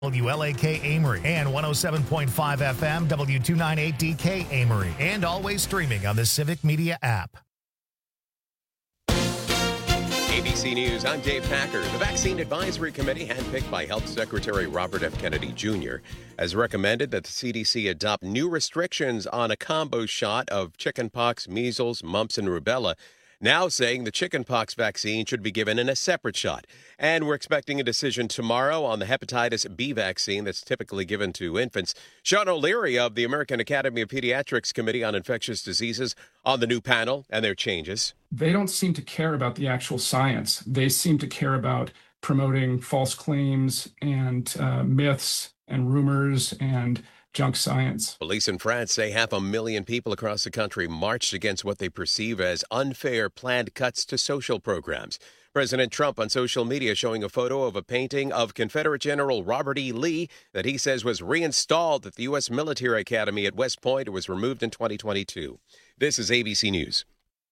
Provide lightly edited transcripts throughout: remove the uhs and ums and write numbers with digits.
WLAK Amory and 107.5 FM W298DK Amory, and always streaming on the Civic Media app. ABC News, I'm Dave Packer. The Vaccine Advisory Committee, handpicked by Health Secretary Robert F. Kennedy Jr., has recommended that the CDC adopt new restrictions on a combo shot of chickenpox, measles, mumps, and rubella, now saying the chickenpox vaccine should be given in a separate shot. And we're expecting a decision tomorrow on the hepatitis B vaccine that's typically given to infants. Sean O'Leary of the American Academy of Pediatrics Committee on Infectious Diseases on the new panel and their changes. They don't seem to care about the actual science. They seem to care about promoting false claims and myths and rumors and junk science. Police in France say 500,000 people across the country marched against what they perceive as unfair planned cuts to social programs. President Trump on social media showing a photo of a painting of Confederate General Robert E. Lee that he says was reinstalled at the U.S. Military Academy at West Point. It was removed in 2022. This is ABC News.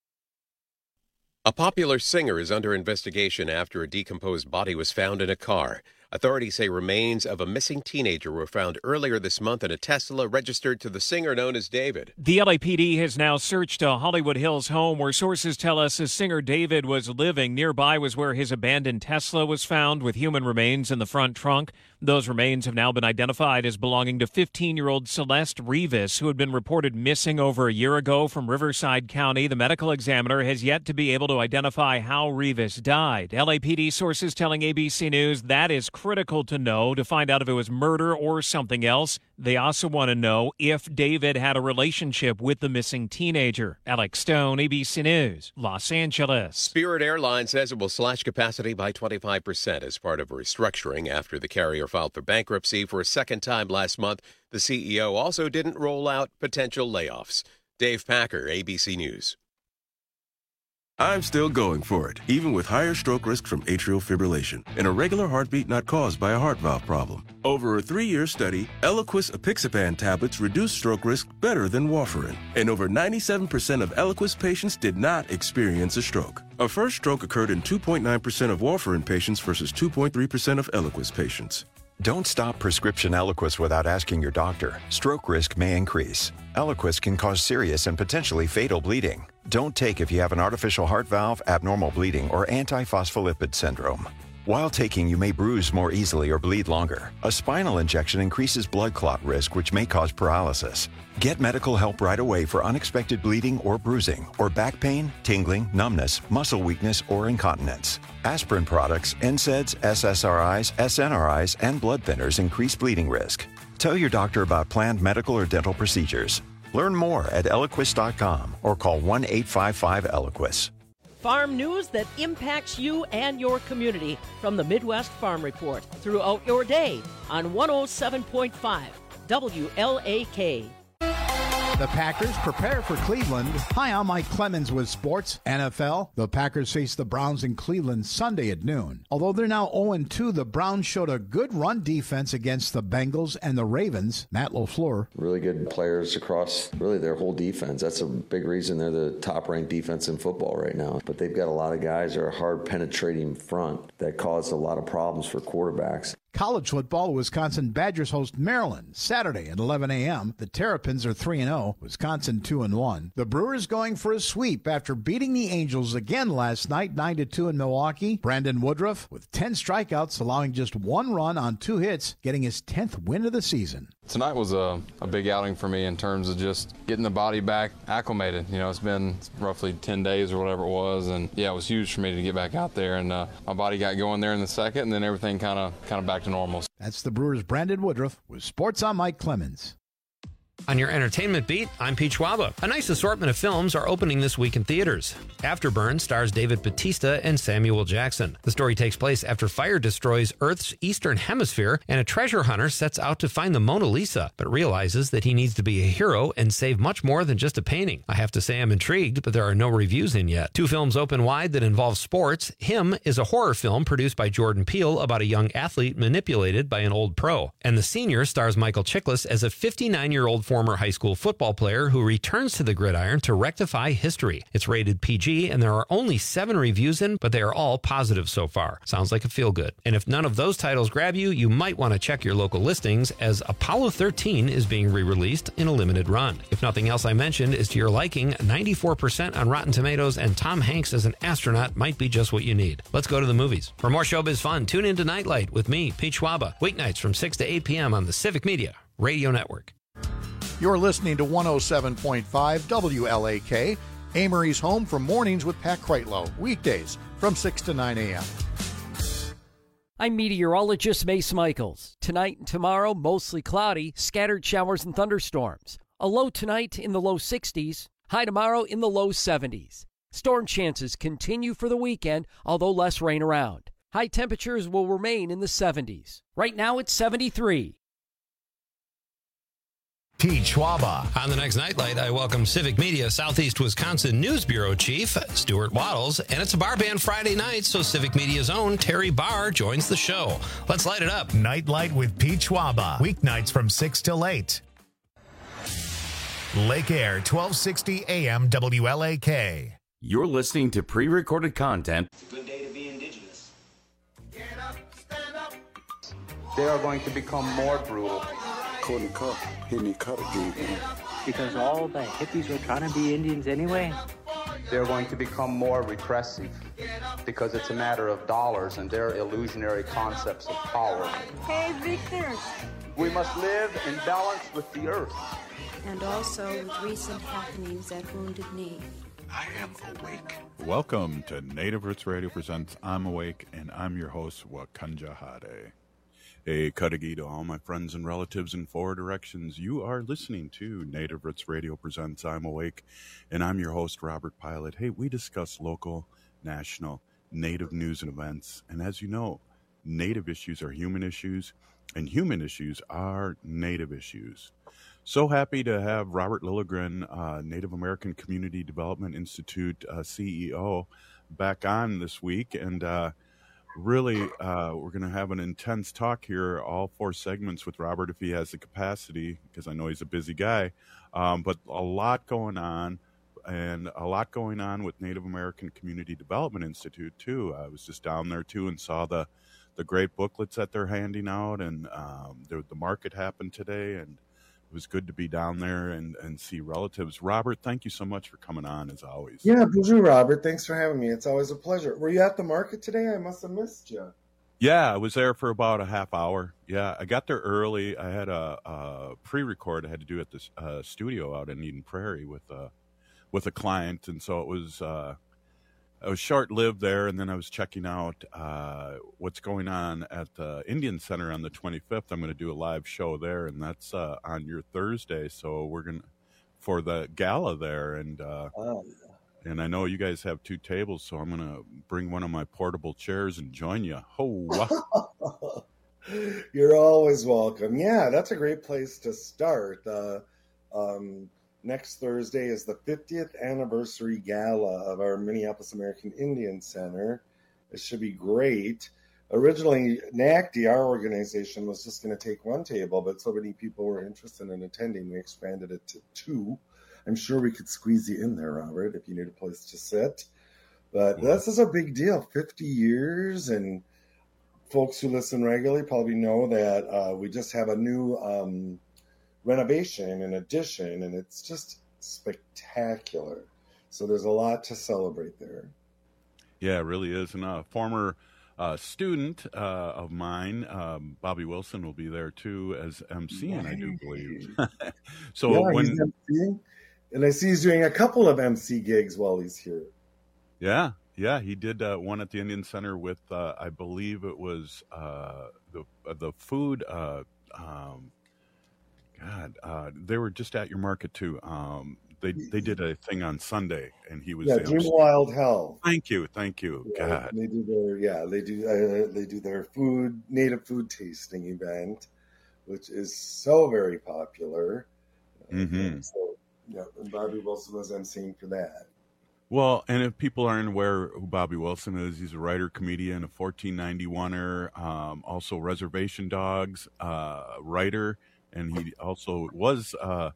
A popular singer is under investigation after a decomposed body was found in a car. Authorities say remains of a missing teenager were found earlier this month in a Tesla registered to the singer known as David. The LAPD has now searched a Hollywood Hills home where sources tell us the singer David was living. Nearby was where his abandoned Tesla was found with human remains in the front trunk. Those remains have now been identified as belonging to 15-year-old Celeste Rivas, who had been reported missing over a year ago from Riverside County. The medical examiner has yet to be able to identify how Rivas died. LAPD sources telling ABC News that is critical to know to find out if it was murder or something else. They also want to know if David had a relationship with the missing teenager. Alex Stone, ABC News, Los Angeles. Spirit Airlines says it will slash capacity by 25% as part of a restructuring after the carrier filed for bankruptcy for a second time last month. The CEO also didn't roll out potential layoffs. Dave Packer, ABC News. I'm still going for it, even with higher stroke risk from atrial fibrillation, an irregular heartbeat not caused by a heart valve problem. Over a 3-year study, Eliquis apixaban tablets reduced stroke risk better than warfarin, and over 97% of Eliquis patients did not experience a stroke. A first stroke occurred in 2.9% of warfarin patients versus 2.3% of Eliquis patients. Don't stop prescription Eliquis without asking your doctor. Stroke risk may increase. Eliquis can cause serious and potentially fatal bleeding. Don't take if you have an artificial heart valve, abnormal bleeding, or antiphospholipid syndrome. While taking, you may bruise more easily or bleed longer. A spinal injection increases blood clot risk, which may cause paralysis. Get medical help right away for unexpected bleeding or bruising, or back pain, tingling, numbness, muscle weakness, or incontinence. Aspirin products, NSAIDs, SSRIs, SNRIs, and blood thinners increase bleeding risk. Tell your doctor about planned medical or dental procedures. Learn more at Eliquis.com or call 1-855-ELIQUIS. Farm news that impacts you and your community from the Midwest Farm Report throughout your day on 107.5 WLAK. The Packers prepare for Cleveland. Hi, I'm Mike Clemens with Sports NFL. The Packers face the Browns in Cleveland Sunday at noon. Although they're now 0-2, the Browns showed a good run defense against the Bengals and the Ravens. Matt LaFleur. Really good players across really their whole defense. That's a big reason they're the top-ranked defense in football right now. But they've got a lot of guys that are hard-penetrating front that cause a lot of problems for quarterbacks. College football, the Wisconsin Badgers host Maryland Saturday at 11 a.m. The Terrapins are 3-0, Wisconsin 2-1. The Brewers going for a sweep after beating the Angels again last night, 9-2 in Milwaukee. Brandon Woodruff with 10 strikeouts, allowing just 1 run on 2 hits, getting his 10th win of the season. Tonight was a big outing for me in terms of just getting the body back acclimated. You know, it's been roughly 10 days or whatever it was, and yeah, it was huge for me to get back out there, and my body got going there in the second, and then everything kind of back to normal. That's the Brewers' Brandon Woodruff with Sports on Mike Clemens. On your entertainment beat, I'm Pete Schwaba. A nice assortment of films are opening this week in theaters. Afterburn stars David Bautista and Samuel Jackson. The story takes place after fire destroys Earth's eastern hemisphere, and a treasure hunter sets out to find the Mona Lisa, but realizes that he needs to be a hero and save much more than just a painting. I have to say I'm intrigued, but there are no reviews in yet. 2 films open wide that involve sports. Him is a horror film produced by Jordan Peele about a young athlete manipulated by an old pro. And The Senior stars Michael Chiklis as a 59-year-old former high school football player who returns to the gridiron to rectify history. It's rated PG, and there are only 7 reviews in, but they are all positive so far. Sounds like a feel-good. And if none of those titles grab you, you might want to check your local listings, as Apollo 13 is being re-released in a limited run. If nothing else I mentioned is to your liking, 94% on Rotten Tomatoes, and Tom Hanks as an astronaut might be just what you need. Let's go to the movies. For more showbiz fun, tune into Nightlight with me, Pete Schwaba, weeknights from 6 to 8 p.m. on the Civic Media Radio Network. You're listening to 107.5 WLAK, Amory's home for mornings with Pat Kreitlow, weekdays from 6 to 9 a.m. I'm meteorologist Mace Michaels. Tonight and tomorrow, mostly cloudy, scattered showers and thunderstorms. A low tonight in the low 60s, high tomorrow in the low 70s. Storm chances continue for the weekend, although less rain around. High temperatures will remain in the 70s. Right now it's 73. Pete Schwaba. On the next Nightlight, I welcome Civic Media Southeast Wisconsin News Bureau Chief Stuart Waddles, and it's a bar band Friday night, so Civic Media's own Terry Barr joins the show. Let's light it up. Nightlight with Pete Schwaba, weeknights from 6 till 8. Lake Air, 1260 AM WLAK. You're listening to pre-recorded content. It's a good day to be indigenous. Get up, stand up. They are going to become more brutal. Couldn't cut, hit me cut again. Because all the hippies were trying to be Indians anyway. They're going to become more repressive because it's a matter of dollars and their illusionary concepts of power. Hey, Victor. We must live in balance with the earth. And also with recent happenings at Wounded Knee. I am awake. Welcome to Native Roots Radio presents I'm Awake, and I'm your host, Wakanja Hade. A Kadagi to all my friends and relatives in 4 directions. You are listening to Native Roots Radio presents I'm Awake, and I'm your host, Robert Pilot. Hey, we discuss local, national, Native news and events, and as you know, Native issues are human issues, and human issues are Native issues. So happy to have Robert Lilligren, Native American Community Development Institute CEO, back on this week. And really, we're going to have an intense talk here, all 4 segments with Robert if he has the capacity, because I know he's a busy guy. But a lot going on, and a lot going on with Native American Community Development Institute, too. I was just down there, too, and saw the great booklets that they're handing out. And the market happened today, and it was good to be down there and see relatives. Robert, thank you so much for coming on, as always. Yeah, bonjour, Robert. Thanks for having me. It's always a pleasure. Were you at the market today? I must have missed you. Yeah, I was there for about a half hour. Yeah, I got there early. I had a pre-record I had to do at the studio out in Eden Prairie with a client, and so it was I was short-lived there, and then I was checking out what's going on at the Indian Center on the 25th. I'm going to do a live show there, and that's on your Thursday. So we're going to, for the gala there, and I know you guys have 2 tables, so I'm going to bring one of my portable chairs and join you. Oh, you're always welcome. Yeah, that's a great place to start. Next Thursday is the 50th anniversary gala of our Minneapolis American Indian Center. It should be great. Originally, NACD, our organization, was just going to take 1 table, but so many people were interested in attending, we expanded it to 2. I'm sure we could squeeze you in there, Robert, if you need a place to sit. But this is a big deal, 50 years, and folks who listen regularly probably know that we just have a new renovation and addition, and it's just spectacular. So there's a lot to celebrate there. Yeah, it really is. And a former student of mine, Bobby Wilson, will be there too as MCing, I do believe. So yeah, when he's MCing, and I see he's doing a couple of MC gigs while he's here. Yeah, he did one at the Indian Center with I believe it was the food. They were just at your market too. They did a thing on Sunday, and he was Dream Wild Health. Thank you. Yeah, God, they do their native food tasting event, which is so very popular. Mm-hmm. So and Bobby Wilson was emceeing for that. Well, and if people aren't aware who Bobby Wilson is, he's a writer, comedian, a 1491er, also Reservation Dogs writer. and he also was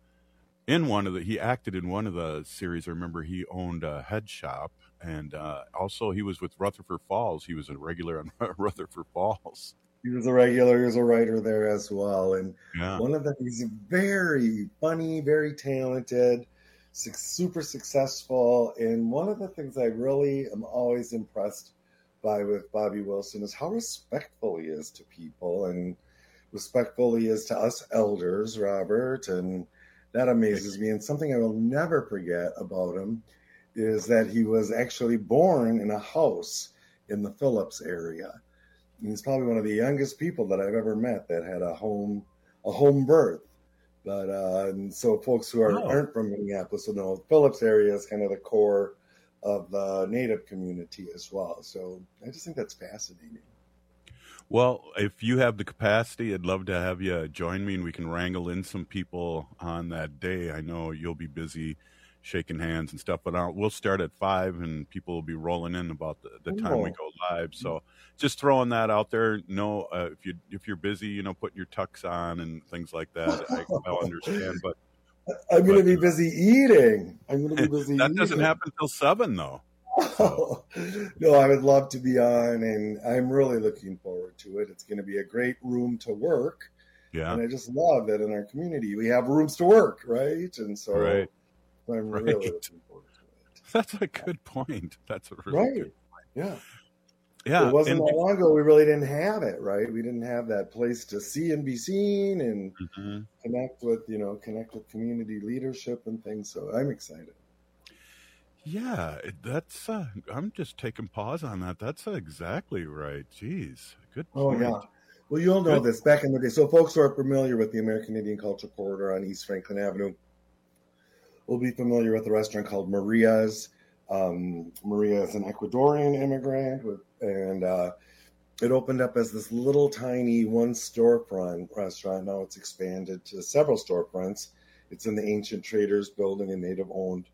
he acted in one of the series. I remember he owned a head shop, and also he was with Rutherford Falls. He was a regular on Rutherford Falls. He was a regular. He was a writer there as well. And Yeah. one of them, he's very funny, very talented, super successful. And one of the things I really am always impressed by with Bobby Wilson is how respectful he is to people and respectful he is to us elders, Robert. And that amazes me. And something I will never forget about him is that he was actually born in a house in the Phillips area. He's probably one of the youngest people that I've ever met that had a home birth. But and so folks who aren't from Minneapolis will know Phillips area is kind of the core of the Native community as well. So I just think that's fascinating. Well, if you have the capacity, I'd love to have you join me, and we can wrangle in some people on that day. I know you'll be busy shaking hands and stuff, but we'll start at 5, and people will be rolling in about the time we go live. So just throwing that out there. No, if you're busy, putting your tux on and things like that, I'll understand. But I'm going to be busy eating. I'm going to be busy. That doesn't happen till 7, though. So. No, I would love to be on, and I'm really looking forward to it. It's going to be a great room to work. Yeah, and I just love that in our community we have rooms to work, right? And so. Right. I'm really looking forward to it. That's a good point. That's a really good point. Yeah. Yeah. It wasn't that long ago we really didn't have it, right? We didn't have that place to see and be seen and connect with community leadership and things. So I'm excited. Yeah, that's I'm just taking pause on that. That's exactly right. Jeez. Good point. Oh, yeah. Well, you'll know this back in the day. So folks who are familiar with the American Indian Culture Corridor on East Franklin Avenue will be familiar with a restaurant called Maria's. Maria is an Ecuadorian immigrant, and it opened up as this little tiny one storefront restaurant. Now it's expanded to several storefronts. It's in the Ancient Traders building, a native-owned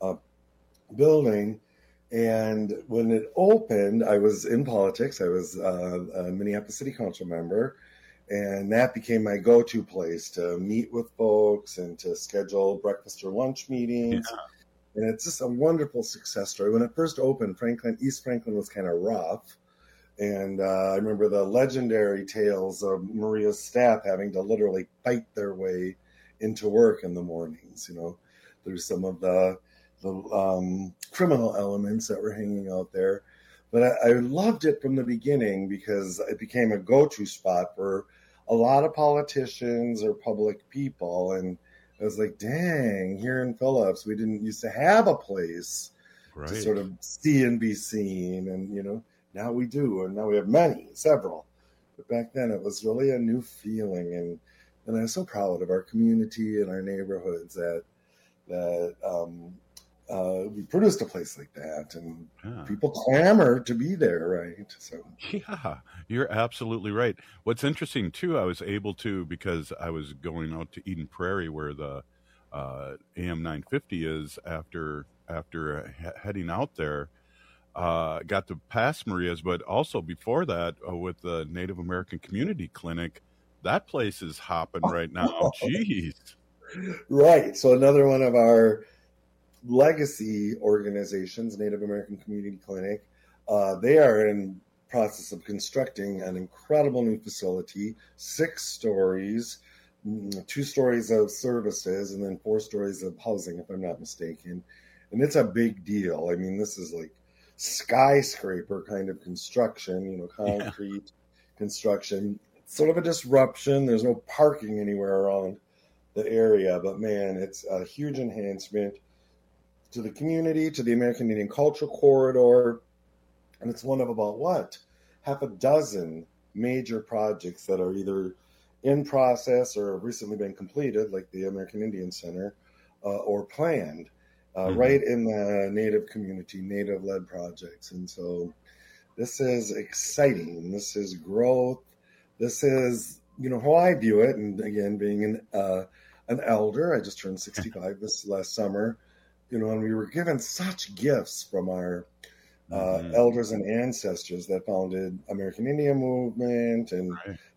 building. And when it opened, I was in politics. I was a Minneapolis City Council member. And that became my go-to place to meet with folks and to schedule breakfast or lunch meetings. Yeah. And it's just a wonderful success story. When it first opened, East Franklin was kind of rough. And I remember the legendary tales of Maria's staff having to literally fight their way into work in the mornings. There's some of the criminal elements that were hanging out there. But I loved it from the beginning because it became a go-to spot for a lot of politicians or public people. And I was like, dang, here in Phillips, we didn't used to have a place to sort of see and be seen. And, now we do. And now we have several. But back then it was really a new feeling. And I'm so proud of our community and our neighborhoods that we produced a place like that, and people clamor to be there, right? So yeah, you're absolutely right. What's interesting too, I was able to, because I was going out to Eden Prairie where the AM 950 is, after heading out there, got to pass Maria's, but also before that with the Native American Community Clinic. That place is hopping right now. Jeez. Right. So another one of our legacy organizations, Native American Community Clinic, they are in process of constructing an incredible new facility, 6 stories, 2 stories of services, and then 4 stories of housing, if I'm not mistaken. And it's a big deal. I mean, this is like skyscraper kind of construction, concrete construction. It's sort of a disruption. There's no parking anywhere around the area, but man, it's a huge enhancement to the community, to the American Indian Culture Corridor. And it's one of about, half a dozen major projects that are either in process or have recently been completed, like the American Indian Center, or planned, right in the Native community, Native-led projects. And so this is exciting. This is growth. This is, how I view it. And again, being an elder, I just turned 65 this last summer, and we were given such gifts from our elders and ancestors that founded American Indian movement and this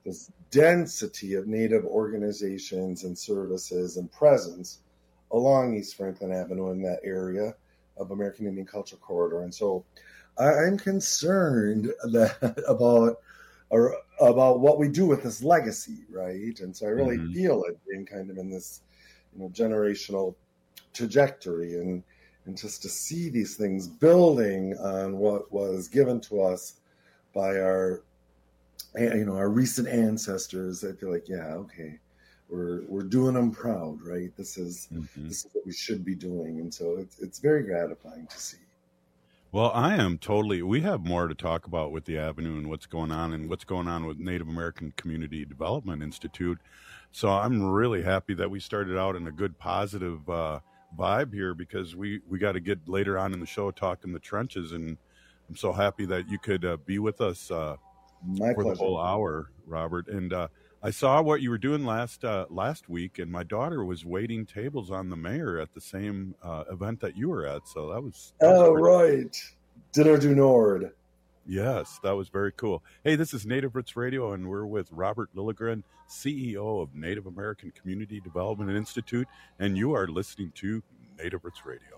density of Native organizations and services and presence along East Franklin Avenue in that area of American Indian Cultural Corridor. And so I'm concerned about what we do with this legacy, right? And so I really feel it being kind of in this, generational trajectory, and just to see these things building on what was given to us by our recent ancestors. I feel like, we're doing them proud, right? This is what we should be doing, and so it's very gratifying to see. Well, we have more to talk about with the Avenue and what's going on with Native American Community Development Institute. So I'm really happy that we started out in a good, positive vibe here, because we got to get later on in the show talking the trenches, and I'm so happy that you could be with us for the whole hour, Robert. And I saw what you were doing last week, and my daughter was waiting tables on the mayor at the same event that you were at. So that was right. Dinner du Nord. Yes, that was very cool. Hey, this is Native Roots Radio, and we're with Robert Lilligren, CEO of Native American Community Development Institute, and you are listening to Native Roots Radio.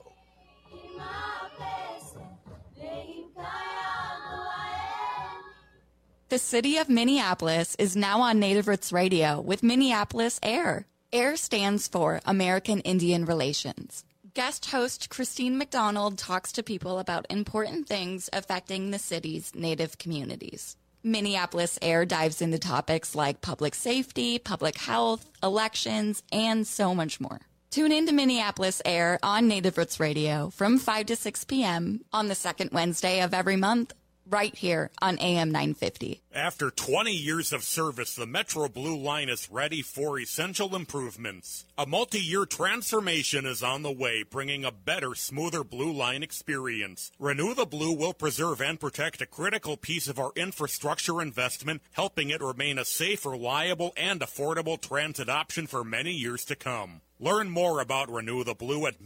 The city of Minneapolis is now on Native Roots Radio with Minneapolis AIR. AIR stands for American Indian Relations. Guest host Christine McDonald talks to people about important things affecting the city's Native communities. Minneapolis AIR dives into topics like public safety, public health, elections, and so much more. Tune in to Minneapolis AIR on Native Roots Radio from 5 to 6 p.m. on the second Wednesday of every month, right here on AM 950. After 20 years of service, the Metro Blue Line is ready for essential improvements. A multi-year transformation is on the way, bringing a better, smoother Blue Line experience. Renew the Blue will preserve and protect a critical piece of our infrastructure investment, helping it remain a safe, reliable, and affordable transit option for many years to come. Learn more about Renew the Blue at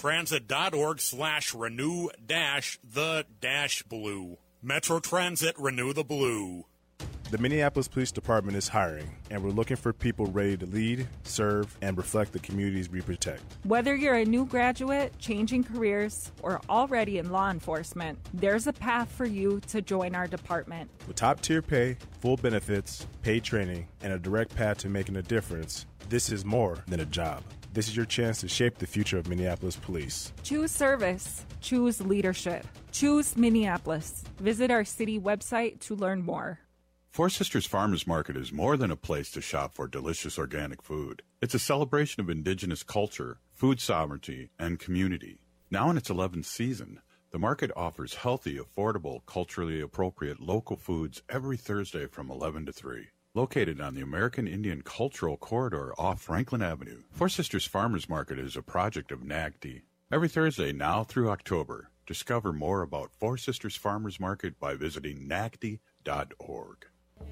metrotransit.org/renew-the-blue. Metro Transit, Renew the Blue. The Minneapolis Police Department is hiring, and we're looking for people ready to lead, serve, and reflect the communities we protect. Whether you're a new graduate, changing careers, or already in law enforcement, there's a path for you to join our department. With top-tier pay, full benefits, paid training, and a direct path to making a difference, this is more than a job. This is your chance to shape the future of Minneapolis Police. Choose service. Choose leadership. Choose Minneapolis. Visit our city website to learn more. Four Sisters Farmers Market is more than a place to shop for delicious organic food. It's a celebration of indigenous culture, food sovereignty, and community. Now in its 11th season, the market offers healthy, affordable, culturally appropriate local foods every Thursday from 11 to 3. Located on the American Indian Cultural Corridor off Franklin Avenue, Four Sisters Farmers Market is a project of NAGD. Every Thursday now through October, discover more about Four Sisters Farmers Market by visiting nagd.org.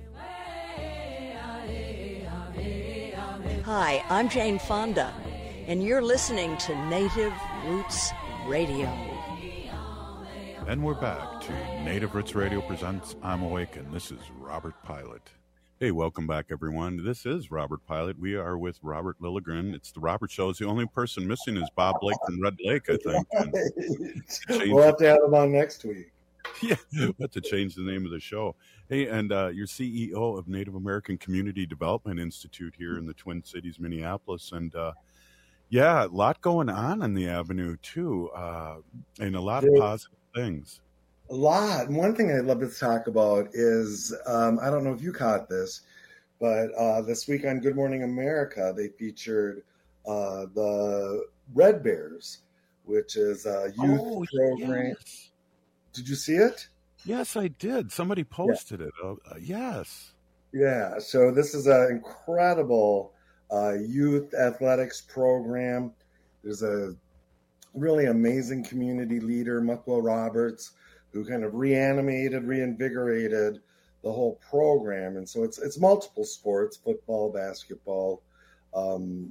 Hi, I'm Jane Fonda, and you're listening to Native Roots Radio. And we're back to Native Roots Radio presents I'm Awake, and this is Robert Pilot. Hey, welcome back, everyone. This is Robert Pilot. We are with Robert Lilligren. It's the Robert Show. The only person missing is Bob Blake from Red Lake, I think. We'll have to have him on next week. Yeah, we'll have to change the name of the show. Hey, and you're CEO of Native American Community Development Institute here in the Twin Cities, Minneapolis. And, a lot going on the Avenue, too, and a lot of positive things. A lot. And one thing I'd love to talk about is, I don't know if you caught this, but this week on Good Morning America, they featured the Red Bears, which is a youth program. Yes. Did you see it? Yes, I did. Somebody posted it. Yes. Yeah. So this is an incredible youth athletics program. There's a really amazing community leader, Mucklow Roberts, who kind of reinvigorated the whole program. And so it's multiple sports, football, basketball, and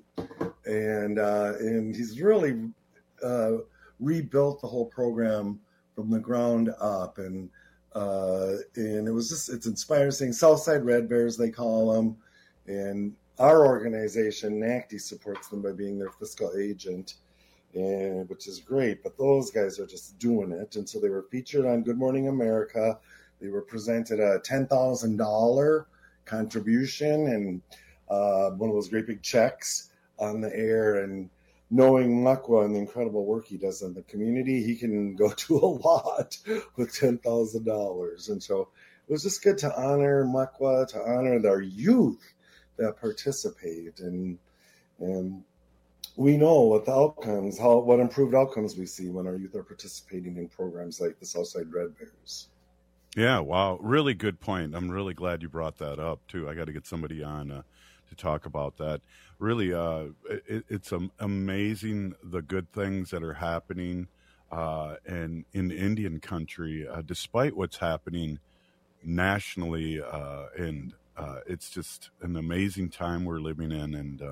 he's really rebuilt the whole program from the ground up. And it was it's inspiring, seeing Southside Red Bears, they call them. And our organization, NACD, supports them by being their fiscal agent, and which is great. But those guys are just doing it. And so they were featured on Good Morning America. They were presented a $10,000 contribution and one of those great big checks on the air. And knowing Muckwa and the incredible work he does in the community, he can go to a lot with $10,000. And so it was just good to honor Muckwa, to honor our youth that participate. And we know what the outcomes, what improved outcomes we see when our youth are participating in programs like the Southside Red Bears. Yeah, wow. Really good point. I'm really glad you brought that up, too. I got to get somebody on to talk about that. Really, it's amazing the good things that are happening in Indian country, despite what's happening nationally. And it's just an amazing time we're living in. And,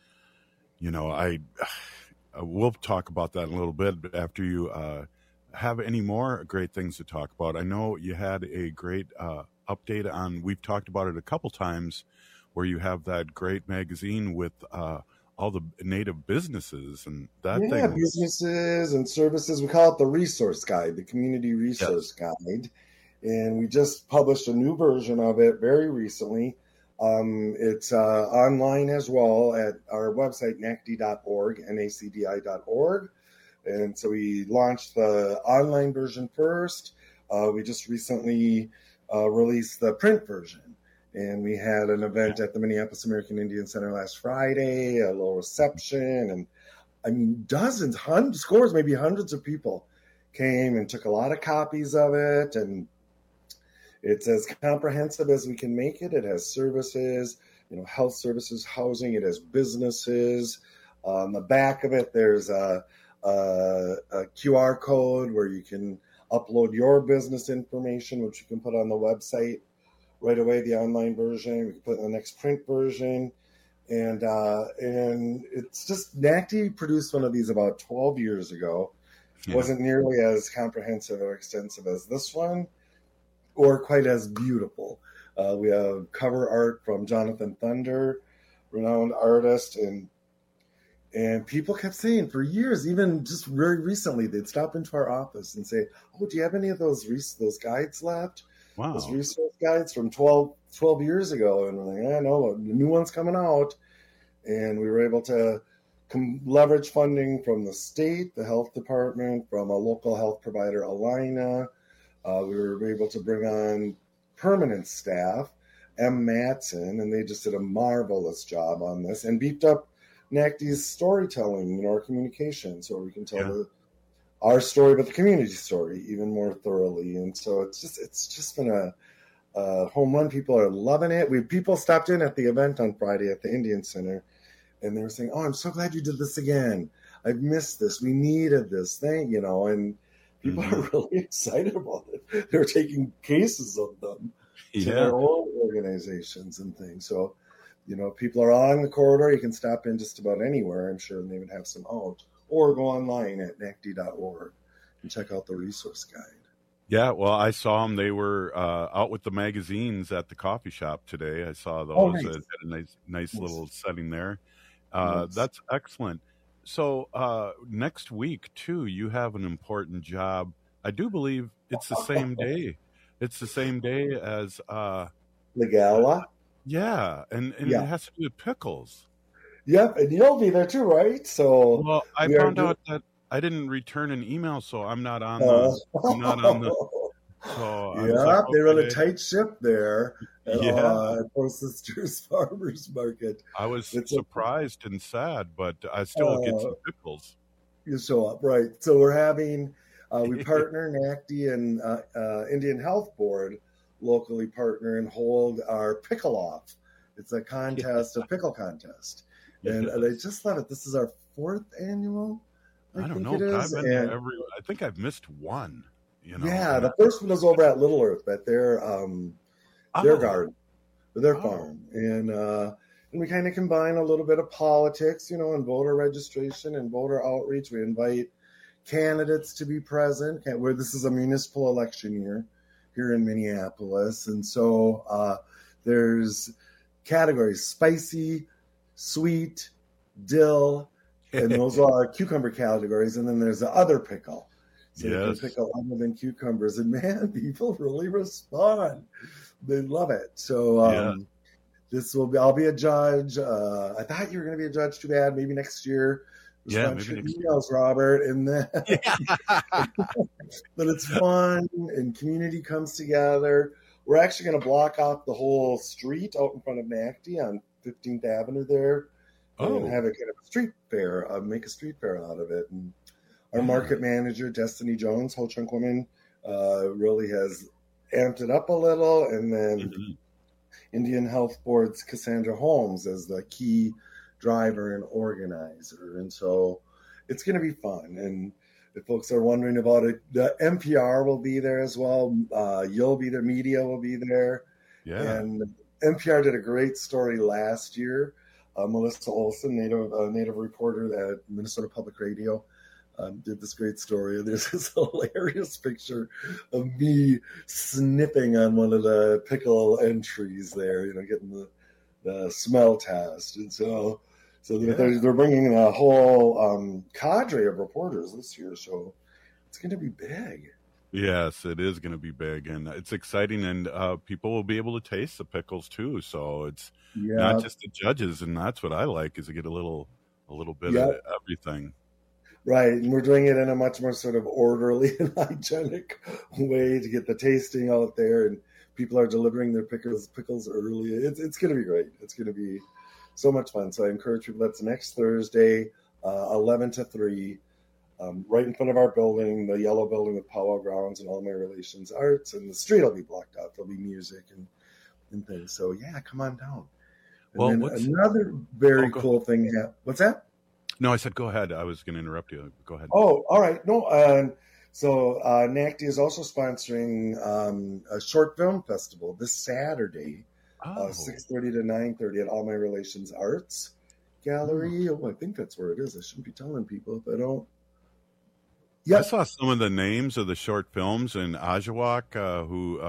we'll talk about that in a little bit after you have any more great things to talk about. I know you had a great update on, we've talked about it a couple times, where you have that great magazine with all the Native businesses and that thing. Yeah, businesses and services. We call it the Resource Guide, the Community Resource Guide. And we just published a new version of it very recently. It's online as well at our website, nacdi.org, nacdi.org. And so we launched the online version first. We just recently released the print version. And we had an event at the Minneapolis American Indian Center last Friday, a little reception. And I mean, scores, maybe hundreds of people came and took a lot of copies of it. And it's as comprehensive as we can make it. It has services, health services, housing. It has businesses. On the back of it, there's a QR code where you can upload your business information, which you can put on the website right away, the online version. We can put in the next print version. And it's just, NACD produced one of these about 12 years ago. It wasn't nearly as comprehensive or extensive as this one, or quite as beautiful. We have cover art from Jonathan Thunder, renowned artist, and people kept saying for years, even just very recently, they'd stop into our office and say, "Oh, do you have any of those guides left? Wow. Those resource guides from 12 years ago." And we're like, "Yeah, no, the new one's coming out." And we were able to leverage funding from the state, the health department, from a local health provider, Alina. We were able to bring on permanent staff, M. Matson, and they just did a marvelous job on this and beefed up NACD's storytelling, our communication, so we can tell our story, but the community story even more thoroughly. And so it's just been a home run. People are loving it. People stopped in at the event on Friday at the Indian Center, and they were saying, "Oh, I'm so glad you did this again. I've missed this. We needed this thing," and people are really excited about it. They're taking cases of them to their own organizations and things. So, people are on the corridor. You can stop in just about anywhere, I'm sure, and they would have some out. Or go online at nacdi.org and check out the resource guide. Yeah, well, I saw them. They were out with the magazines at the coffee shop today. I saw those at a nice little setting there. That's excellent. So next week, too, you have an important job. I do believe it's the same day. It's the same day as the gala. Yeah, and it has to do with pickles. Yep, and you'll be there too, right? So, well, I found out that I didn't return an email, so I'm not on the. I'm not on the. So they run a tight ship there at Post Sisters Farmers Market. I was surprised and sad, but I still get some pickles. You show up, right? So we're having we partner NACD and Indian Health Board locally partner and hold our pickle off. It's a contest, a pickle contest. And I just love it. This is our 4th annual. I don't know. I've been there I think I've missed one. Yeah, the first one was over at Little Earth at their garden, their farm, and we kind of combine a little bit of politics, and voter registration and voter outreach. We invite candidates to be present. Where this is a municipal election year here in Minneapolis, and so there's categories: spicy, sweet, dill, and those are cucumber categories. And then there's the other pickle. So you can pickle other than cucumbers. And man, people really respond. They love it. So I'll be a judge. I thought you were going to be a judge. Too bad. Maybe next year. Yeah, maybe next year. Robert. And then, but it's fun and community comes together. We're actually going to block off the whole street out in front of NACD on 15th Avenue there. And have a kind of a street fair, make a street fair out of it. And our market manager, Destiny Jones, Ho Chunk Woman, really has amped it up a little. And then Indian Health Board's Cassandra Holmes as the key driver and organizer. And so it's going to be fun. And if folks are wondering about it, the NPR will be there as well. You'll be there. Media will be there. Yeah. And NPR did a great story last year. Melissa Olson, native reporter at Minnesota Public Radio, did this great story. There's this hilarious picture of me sniffing on one of the pickle entries there, getting the smell test. And so they're bringing a whole cadre of reporters this year. So it's going to be big. Yes, it is going to be big, and it's exciting, and people will be able to taste the pickles too. So it's not just the judges, and that's what I like, is to get a little bit of everything. Right, and we're doing it in a much more sort of orderly and hygienic way to get the tasting out there, and people are delivering their pickles early. It's going to be great. It's going to be so much fun. So I encourage people. That's next Thursday, 11 to 3. Right in front of our building, the yellow building with Powwow Grounds and All My Relations Arts, and the street will be blocked out. There'll be music and things. So come on down. And well, another very cool thing. What's that? No, I said go ahead. I was going to interrupt you. Go ahead. Oh, all right. No. So NACD is also sponsoring a short film festival this Saturday, 6:30 to 9:30 at All My Relations Arts Gallery. I think that's where it is. I shouldn't be telling people if I don't. Yep. I saw some of the names of the short films, and Ajawak, who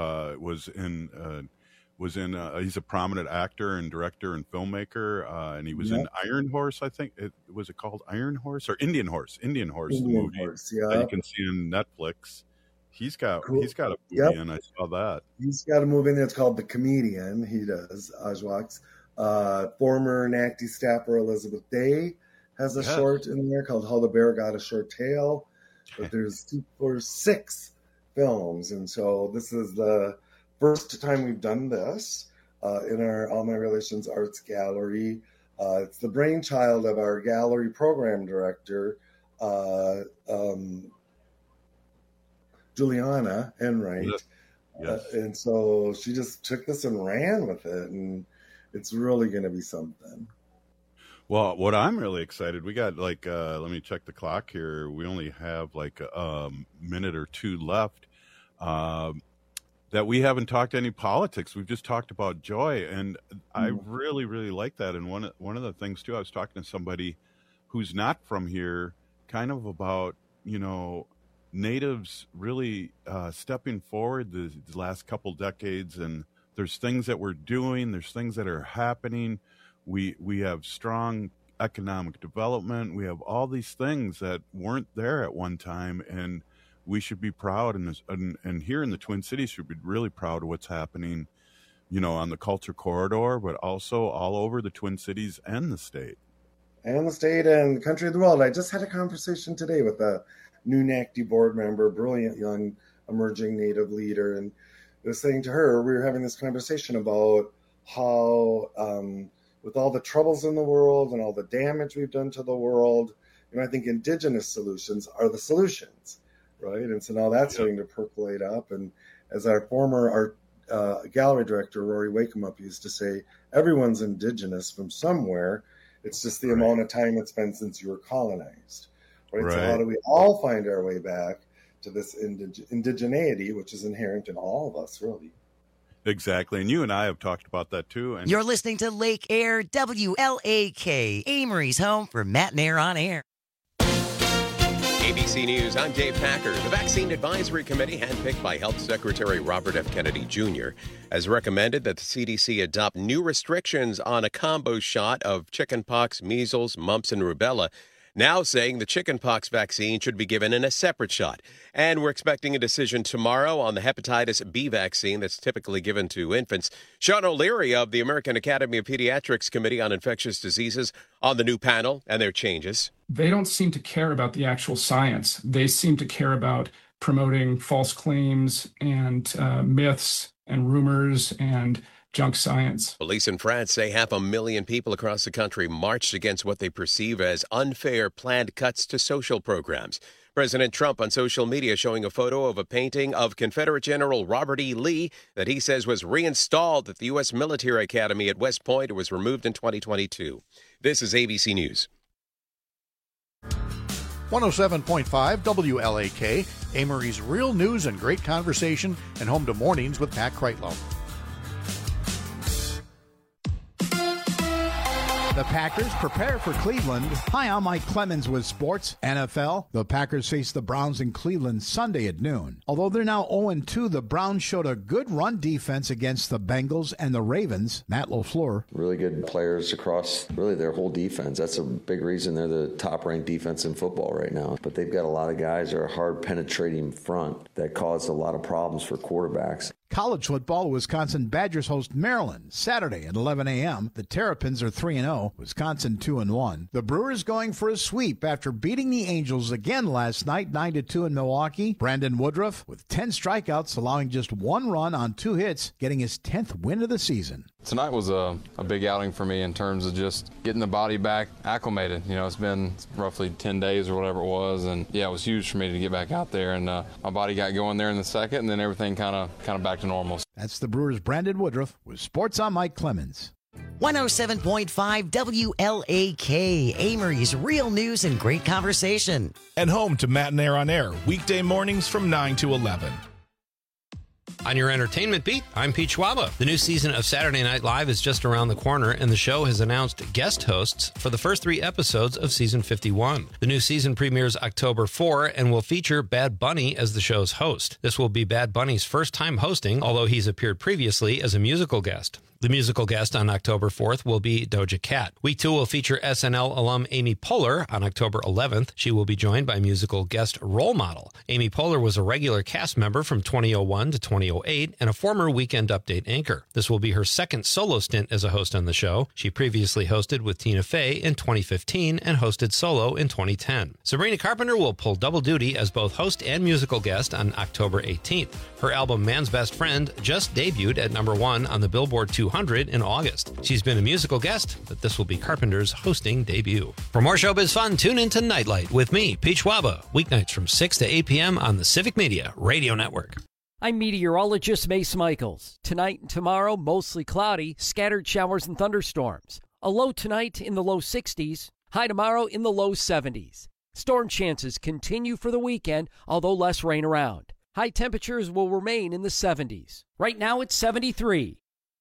he's a prominent actor and director and filmmaker, and he was in Iron Horse, I think. Was it called Iron Horse or Indian Horse? Indian Horse, the movie that you can see on Netflix. He's got a movie, and I saw that. He's got a movie in there. It's called The Comedian. He does, Ajawak's. Former NACD staffer Elizabeth Day has a short in there called How the Bear Got a Short Tail. But there's 6 films, and so this is the first time we've done this in our All My Relations Arts Gallery. It's the brainchild of our gallery program director, Juliana Enright. Yes. And so she just took this and ran with it, and it's really going to be something. Well, what I'm really excited, we got let me check the clock here. We only have like a minute or two left. That we haven't talked any politics. We've just talked about joy, and I really, really like that. And one of the things too, I was talking to somebody who's not from here, kind of about natives really stepping forward the last couple decades, and there's things that we're doing, there's things that are happening. We have strong economic development. We have all these things that weren't there at one time, and we should be proud. And here in the Twin Cities, should be really proud of what's happening, on the Culture Corridor, but also all over the Twin Cities and the state. And the state and the country of the world. I just had a conversation today with a new NACD board member, brilliant young emerging Native leader, and I was saying to her, we were having this conversation about how with all the troubles in the world and all the damage we've done to the world, I think Indigenous solutions are the solutions, right? And so now that's starting to percolate up. And as our former gallery director, Rory Wakemup, used to say, everyone's Indigenous from somewhere. It's just the amount of time it's been since you were colonized, right? So how do we all find our way back to this indigeneity, which is inherent in all of us, really? Exactly. And you and I have talked about that too. And you're listening to Lake Air WLAK, Amory's home for Matt and Air on Air. ABC News, I'm Dave Packer. The Vaccine Advisory Committee, handpicked by Health Secretary Robert F. Kennedy Jr., has recommended that the CDC adopt new restrictions on a combo shot of chickenpox, measles, mumps, and rubella, now saying the chickenpox vaccine should be given in a separate shot. And we're expecting a decision tomorrow on the hepatitis B vaccine that's typically given to infants. Sean O'Leary of the American Academy of Pediatrics Committee on Infectious Diseases on the new panel and their changes. They don't seem to care about the actual science. They seem to care about promoting false claims and myths and rumors and junk science. Police in France say 500,000 people across the country marched against what they perceive as unfair planned cuts to social programs. President Trump on social media showing a photo of a painting of Confederate General Robert E. Lee that he says was reinstalled at the U.S. Military Academy at West Point. It was removed in 2022. This is ABC News. 107.5 WLAK, Amory's real news and great conversation, and home to Mornings with Pat Kreitlow. The Packers prepare for Cleveland. Hi, I'm Mike Clemens with sports. NFL, the Packers face the Browns in Cleveland Sunday at noon. Although they're now 0-2, the Browns showed a good run defense against the Bengals and the Ravens. Matt LaFleur. Really good players across really their whole defense. That's a big reason they're the top-ranked defense in football right now. But they've got a lot of guys that are hard penetrating front that cause a lot of problems for quarterbacks. College football, Wisconsin Badgers host Maryland Saturday at 11 a.m. The Terrapins are 3-0, Wisconsin 2-1. The Brewers going for a sweep after beating the Angels again last night 9-2 in Milwaukee. Brandon Woodruff with 10 strikeouts, allowing just 1 run on 2 hits, getting his 10th win of the season. Tonight was a big outing for me in terms of just getting the body back acclimated. You know, it's been roughly 10 days or whatever it was, and yeah, it was huge for me to get back out there, and my body got going there in the second, and then everything kind of back to normal. That's the Brewers' Brandon Woodruff with Sports on Mike Clemens. 107.5 WLAK, Amory's real news and great conversation. And home to Matinee on Air, weekday mornings from 9 to 11. On your entertainment beat, I'm Pete Schwaba. The new season of Saturday Night Live is just around the corner, and the show has announced guest hosts for the first 3 episodes of season 51. The new season premieres October 4 and will feature Bad Bunny as the show's host. This will be Bad Bunny's first time hosting, although he's appeared previously as a musical guest. The musical guest on October 4th will be Doja Cat. Week 2 will feature SNL alum Amy Poehler. On October 11th, she will be joined by musical guest Role Model. Amy Poehler was a regular cast member from 2001 to 2008 and a former Weekend Update anchor. This will be her second solo stint as a host on the show. She previously hosted with Tina Fey in 2015 and hosted solo in 2010. Sabrina Carpenter will pull double duty as both host and musical guest on October 18th. Her album Man's Best Friend just debuted at number 1 on the Billboard 200 in August. She's been a musical guest, but this will be Carpenter's hosting debut. For more showbiz fun, tune into Nightlight with me, Pete Schwaba, weeknights from 6 to 8 p.m. on the Civic Media Radio Network. I'm meteorologist Mace Michaels. Tonight and tomorrow, mostly cloudy, scattered showers and thunderstorms. A low tonight in the low 60s, high tomorrow in the low 70s. Storm chances continue for the weekend, although less rain around. High temperatures will remain in the 70s. Right now it's 73.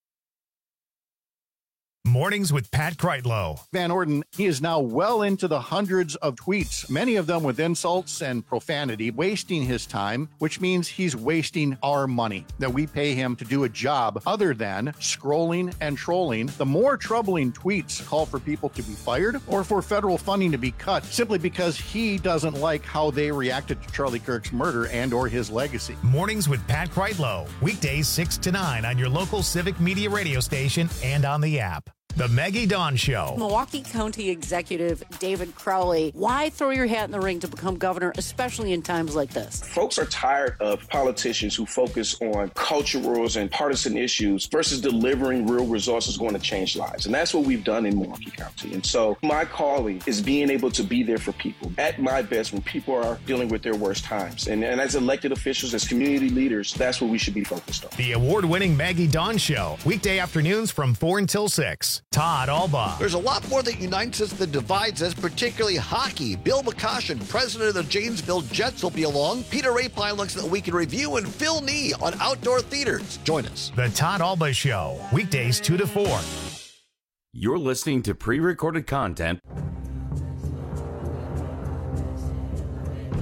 Mornings with Pat Kreitlow. Van Orden, he is now well into the hundreds of tweets, many of them with insults and profanity, wasting his time, which means he's wasting our money that we pay him to do a job other than scrolling and trolling. The more troubling tweets call for people to be fired or for federal funding to be cut simply because he doesn't like how they reacted to Charlie Kirk's murder and or his legacy. Mornings with Pat Kreitlow. Weekdays 6 to 9 on your local Civic Media radio station and on the app. The Maggie Dawn Show. Milwaukee County Executive David Crowley, why throw your hat in the ring to become governor, especially in times like this? Folks are tired of politicians who focus on cultural and partisan issues versus delivering real resources going to change lives. And that's what we've done in Milwaukee County. And so my calling is being able to be there for people at my best when people are dealing with their worst times. And as elected officials, as community leaders, that's what we should be focused on. The award-winning Maggie Dawn Show. Weekday afternoons from 4 until 6. Todd Alba. There's a lot more that unites us than divides us, particularly hockey. Bill McCoshen, president of the Janesville Jets, will be along. Peter Rapine looks at the weekend review, and Phil Nee on outdoor theaters. Join us. The Todd Alba Show. Weekdays 2 to 4. You're listening to pre-recorded content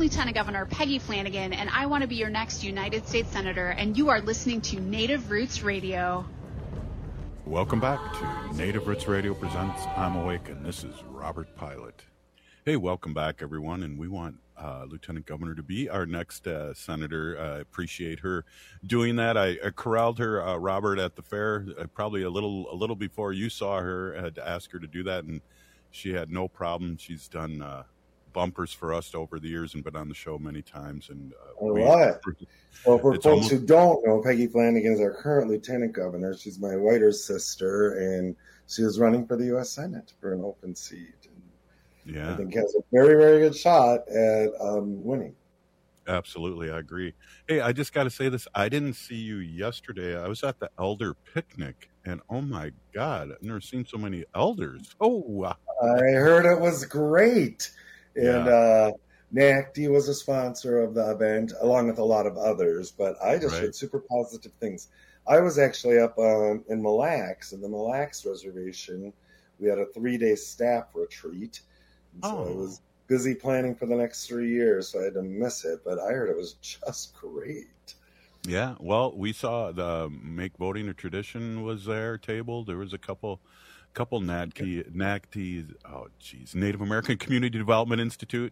Lieutenant Governor Peggy Flanagan, and I want to be your next United States Senator, and you are listening to Native Roots Radio. Welcome back to Native Roots Radio presents I'm Awake, and this is Robert Pilot. Hey, welcome back, everyone, and we want Lieutenant Governor to be our next senator. I appreciate her doing that. I corralled her, Robert, at the fair, probably a little before you saw her. I had to ask her to do that, and she had no problem. She's done bumpers for us over the years and been on the show many times. And all right. Well, for folks who don't know, Peggy Flanagan is our current lieutenant governor. She's my whiter sister, and she is running for the U.S. Senate for an open seat. And I think has a very, very good shot at winning. Absolutely, I agree. Hey, I just got to say this. I didn't see you yesterday. I was at the elder picnic, and oh my God, I've never seen so many elders. Oh, I heard it was great. And NACD was a sponsor of the event, along with a lot of others. But I just heard super positive things. I was actually up in Mille Lacs, in the Mille Lacs reservation. We had a 3-day staff retreat. And so I was busy planning for the next 3 years, so I had to miss it. But I heard it was just great. Yeah, well, we saw the Make Voting a Tradition was there tabled. There was a couple NACD, Native American Community Development Institute.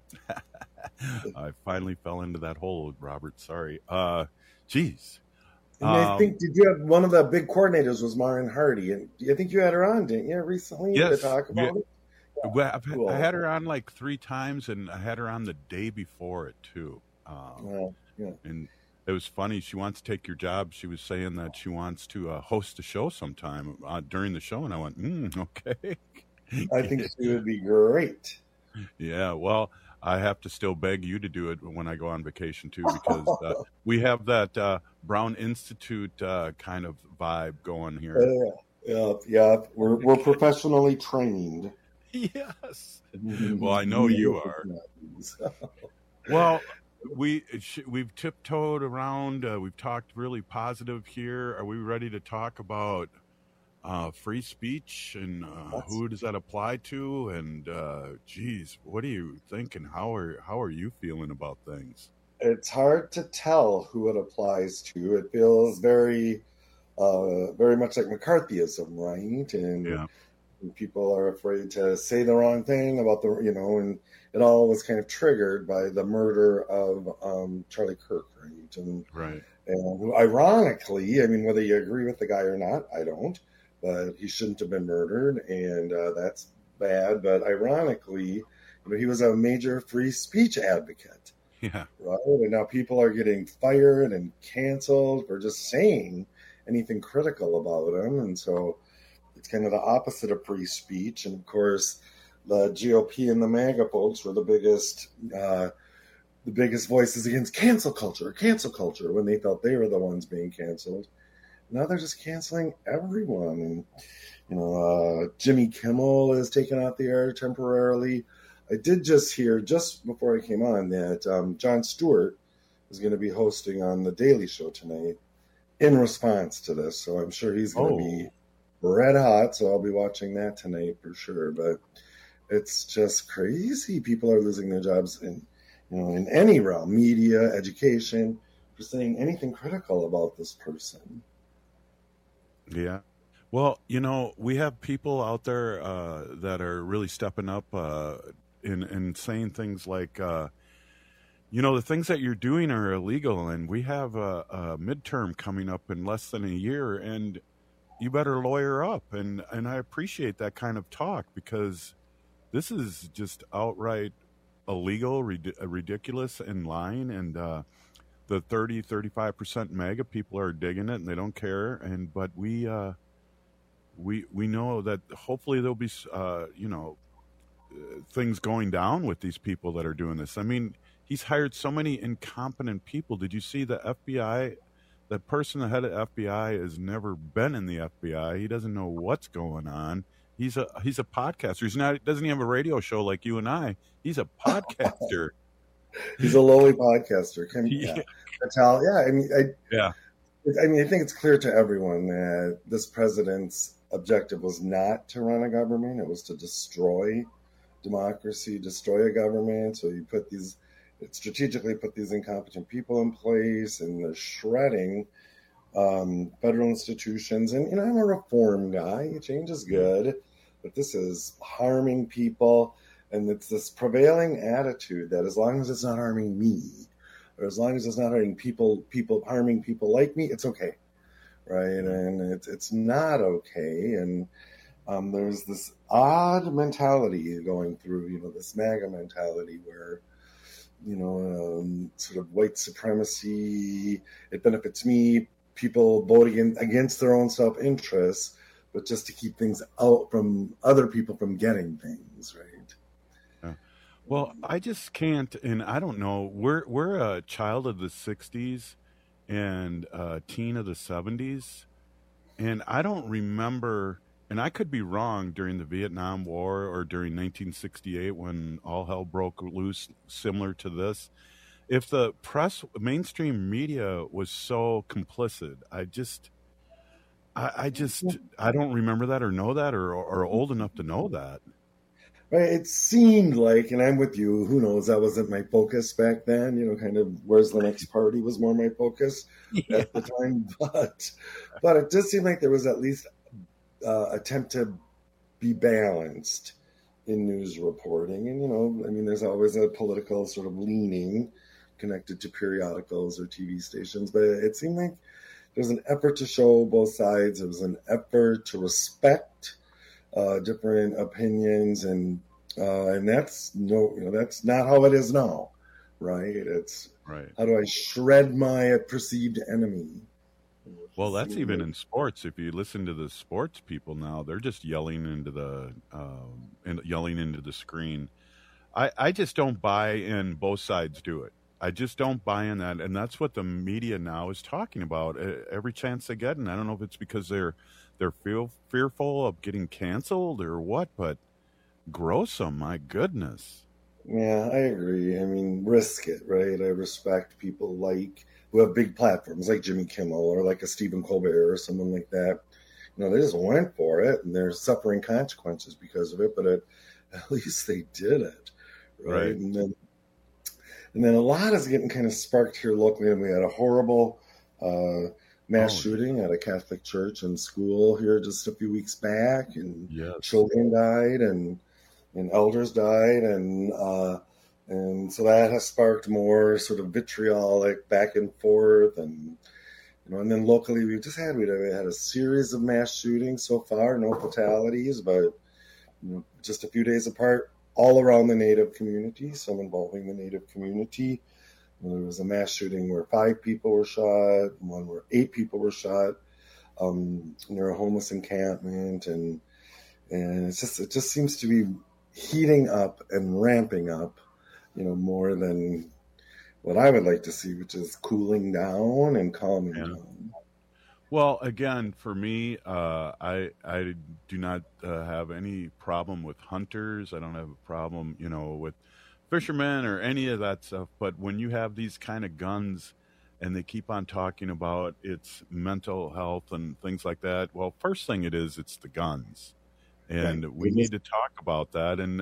I finally fell into that hole, Robert. Sorry. Geez. And I think, did you have one of the big coordinators was Maureen Hardy, and I think you had her on, didn't you, recently to talk about it? Well, I had her on like 3 times, and I had her on the day before it too. And it was funny. She wants to take your job. She was saying that she wants to host a show sometime during the show, and I went, okay. I think she would be great. Yeah, well, I have to still beg you to do it when I go on vacation too, because we have that Brown Institute kind of vibe going here. Yeah. We're professionally trained. Yes. Well, I know you are. Well, we've tiptoed around. We've talked really positive here. Are we ready to talk about free speech and who does that apply to? And geez, what do you think? And how are you feeling about things? It's hard to tell who it applies to. It feels very much like McCarthyism, right? And people are afraid to say the wrong thing about and it all was kind of triggered by the murder of Charlie Kirk, right? And ironically, I mean, whether you agree with the guy or not, I don't, but he shouldn't have been murdered, and that's bad. But ironically, he was a major free speech advocate. Yeah. Right. And now people are getting fired and canceled for just saying anything critical about him, and so it's kind of the opposite of free speech. And of course, the GOP and the MAGA folks were the biggest voices against cancel culture when they felt they were the ones being canceled. Now they're just canceling everyone. And, Jimmy Kimmel is taken off the air temporarily. I did just hear, just before I came on, that Jon Stewart is going to be hosting on The Daily Show tonight in response to this. So I'm sure he's going to be red hot, so I'll be watching that tonight for sure. But it's just crazy. People are losing their jobs in any realm, media, education, for saying anything critical about this person. Yeah. Well, we have people out there that are really stepping up and saying things like, the things that you're doing are illegal, and we have a midterm coming up in less than a year, and you better lawyer up. And I appreciate that kind of talk, because this is just outright illegal, ridiculous, and lying. And the 35% MAGA people are digging it, and they don't care. But we know that hopefully there'll be things going down with these people that are doing this. I mean, he's hired so many incompetent people. Did you see the FBI? The person, the head of FBI, has never been in the FBI. He doesn't know what's going on. He's a podcaster. Doesn't he have a radio show like you and I? He's a podcaster. He's a lowly podcaster. I think it's clear to everyone that this president's objective was not to run a government. It was to destroy democracy, destroy a government. So you put these it strategically put these incompetent people in place, and they're shredding federal institutions. And I'm a reform guy. Change is good, but this is harming people. And it's this prevailing attitude that as long as it's not harming me, or as long as it's not harming people harming people like me, it's okay, right? And it's not okay. And there's this odd mentality going through, this MAGA mentality where, sort of white supremacy, it benefits me, people voting against their own self-interest, but just to keep things out from other people from getting things, right? Well, I just can't, and I don't know. We're a child of the 60s and a teen of the 70s, and I don't remember, and I could be wrong, during the Vietnam War or during 1968 when all hell broke loose, similar to this. If the press, mainstream media was so complicit, I don't remember that or know that or old enough to know that. Right, it seemed like, and I'm with you, who knows, that wasn't my focus back then, kind of where's the next party was more my focus at the time. But it just seemed like there was at least attempt to be balanced in news reporting. And, there's always a political sort of leaning connected to periodicals or TV stations, but it seemed like there's an effort to show both sides. There was an effort to respect different opinions, and that's that's not how it is now, right? It's right. How do I shred my perceived enemy? Well, that's even in sports. If you listen to the sports people now, they're just yelling into the screen. I just don't buy in. Both sides do it. I just don't buy in that, and that's what the media now is talking about every chance they get. And I don't know if it's because they're fearful of getting canceled or what, but Grossum, my goodness. Yeah, I agree. Risk it, right? I respect people who have big platforms like Jimmy Kimmel or like a Stephen Colbert or someone like that. They just went for it, and they're suffering consequences because of it, but at least they did it, right? And then a lot is getting kind of sparked here locally, and we had a horrible mass shooting at a Catholic church and school here just a few weeks back, and children died and elders died, and so that has sparked more sort of vitriolic back and forth, and then locally we've had a series of mass shootings so far, no fatalities, but just a few days apart, all around the Native community, some involving the Native community. There was a mass shooting where 5 people were shot, one where 8 people were shot near a homeless encampment, and it just seems to be heating up and ramping up, more than what I would like to see, which is cooling down and calming down. Well, again, for me, I do not have any problem with hunters. I don't have a problem, with fishermen or any of that stuff. But when you have these kind of guns and they keep on talking about its mental health and things like that, well, first thing it's the guns. And we need to talk about that. And,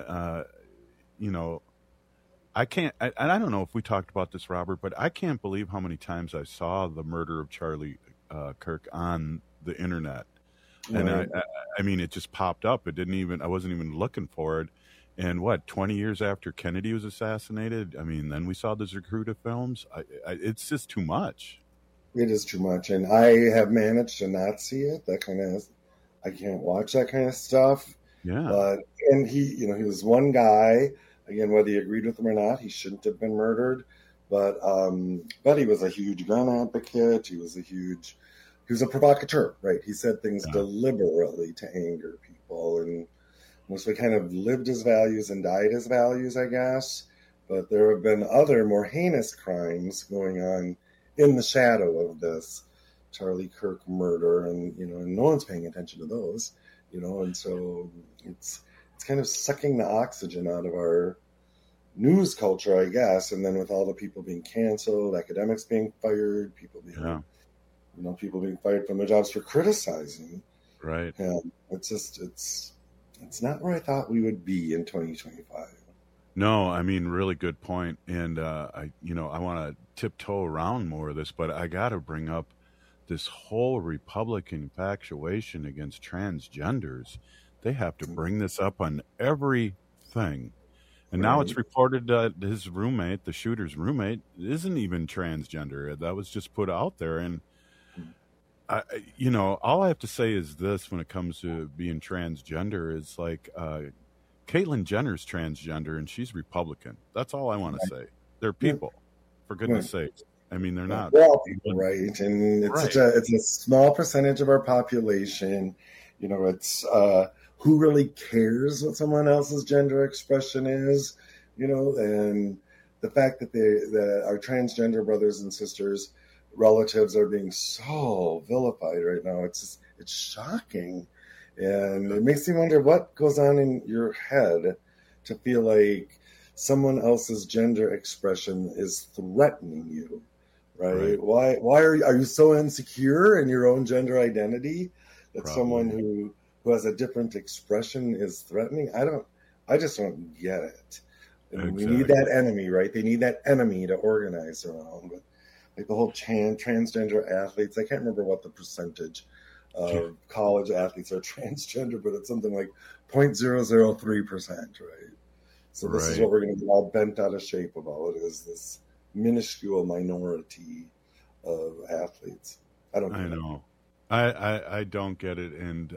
I can't, and I don't know if we talked about this, Robert, but I can't believe how many times I saw the murder of Charlie Kirk on the internet. And right. It just popped up. I wasn't even looking for it. And 20 years after Kennedy was assassinated, then we saw the Zapruder films. It's just too much. It is too much. And I have managed to not see it. I can't watch that kind of stuff. Yeah. And he was one guy, again, whether you agreed with him or not, he shouldn't have been murdered. But he was a huge gun advocate. He was a provocateur, right? He said things deliberately to anger people, and so he kind of lived his values and died his values, I guess. But there have been other more heinous crimes going on in the shadow of this Charlie Kirk murder, and and no one's paying attention to those, and so it's kind of sucking the oxygen out of our news culture, I guess. And then with all the people being canceled, academics being fired, people being people being fired from their jobs for criticizing, right? And it's not where I thought we would be in 2025. No, I mean, really good point. And, I want to tiptoe around more of this, but I got to bring up this whole Republican infatuation against transgenders. They have to bring this up on everything. And now it's reported that his roommate, the shooter's roommate, isn't even transgender. That was just put out there. And, all I have to say is this when it comes to being transgender is like, Caitlyn Jenner's transgender and she's Republican. That's all I want to say. They're people, for goodness sakes. I mean, they're not. We're all people, right? And it's it's a small percentage of our population. It's who really cares what someone else's gender expression is, and the fact that our transgender brothers and sisters, relatives are being so vilified right now. It's shocking. And it makes me wonder what goes on in your head to feel like someone else's gender expression is threatening you, right? Why are you so insecure in your own gender identity that someone who has a different expression is threatening? I just don't get it. And we need that enemy, right? They need that enemy to organize around. But like the whole transgender athletes, I can't remember what the percentage of college athletes are transgender, but it's something like 0.003%, right? So this is what we're going to be all bent out of shape about, is this minuscule minority of athletes. I know. I don't get it. And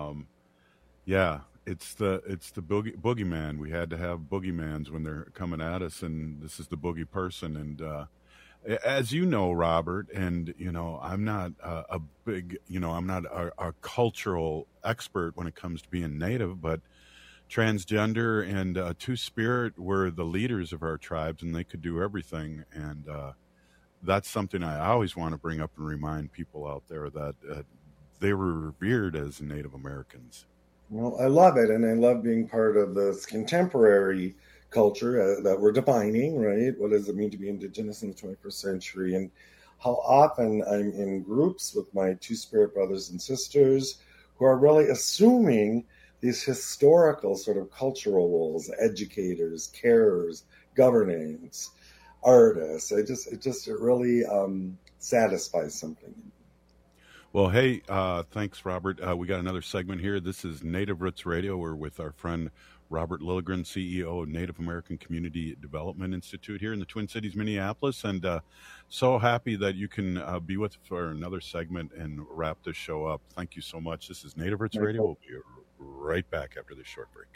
it's the boogeyman. We had to have boogeymans when they're coming at us, and this is the boogie person. And as you know, Robert, and I'm not I'm not a cultural expert when it comes to being Native, but transgender and Two-Spirit were the leaders of our tribes, and they could do everything. And that's something I always want to bring up and remind people out there that they were revered as Native Americans. Well, I love it, and I love being part of this contemporary culture that we're defining, right? What does it mean to be Indigenous in the 21st century? And how often I'm in groups with my Two-Spirit brothers and sisters who are really assuming these historical sort of cultural roles: educators, carers, governance, artists. It really satisfies something. Well, hey, thanks, Robert. We got another segment here. This is Native Roots Radio. We're with our friend Robert Lilligren, CEO of Native American Community Development Institute here in the Twin Cities, Minneapolis. And so happy that you can be with us for another segment and wrap this show up. Thank you so much. This is Native Roots Radio. We'll be right back after this short break.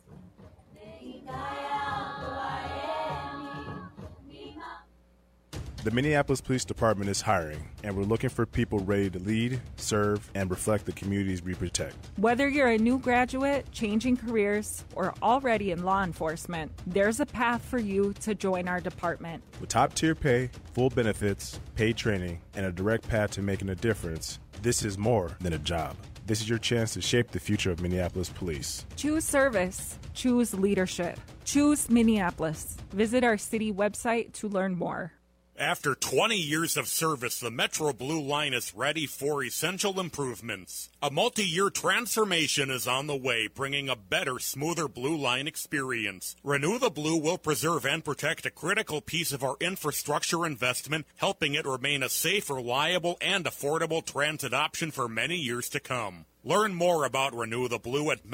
The Minneapolis Police Department is hiring, and we're looking for people ready to lead, serve, and reflect the communities we protect. Whether you're a new graduate, changing careers, or already in law enforcement, there's a path for you to join our department. With top-tier pay, full benefits, paid training, and a direct path to making a difference, this is more than a job. This is your chance to shape the future of Minneapolis Police. Choose service. Choose leadership. Choose Minneapolis. Visit our city website to learn more. After 20 years of service, the Metro Blue Line is ready for essential improvements. A multi-year transformation is on the way, bringing a better, smoother Blue Line experience. Renew the Blue will preserve and protect a critical piece of our infrastructure investment, helping it remain a safe, reliable, and affordable transit option for many years to come. Learn more about Renew the Blue at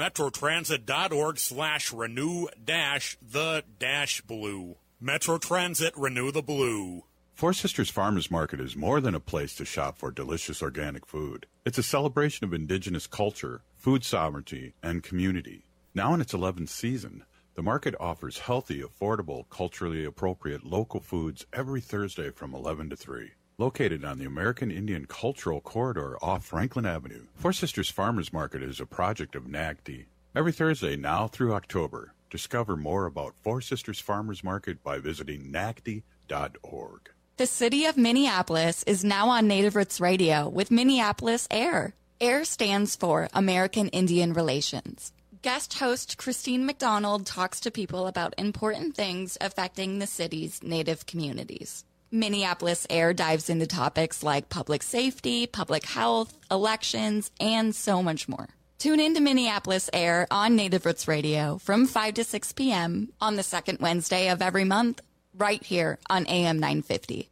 metrotransit.org/renew-the-blue. Metro Transit, Renew the Blue. Four Sisters Farmers Market is more than a place to shop for delicious organic food. It's a celebration of Indigenous culture, food sovereignty, and community. Now in its 11th season, the market offers healthy, affordable, culturally appropriate local foods every Thursday from 11 to 3. Located on the American Indian Cultural Corridor off Franklin Avenue, Four Sisters Farmers Market is a project of NAGD. Every Thursday now through October, discover more about Four Sisters Farmers Market by visiting NAGD.org. The city of Minneapolis is now on Native Roots Radio with Minneapolis AIR. AIR stands for American Indian Relations. Guest host Christine McDonald talks to people about important things affecting the city's Native communities. Minneapolis AIR dives into topics like public safety, public health, elections, and so much more. Tune in to Minneapolis Air on Native Roots Radio from 5 to 6 p.m. on the second Wednesday of every month, right here on AM 950.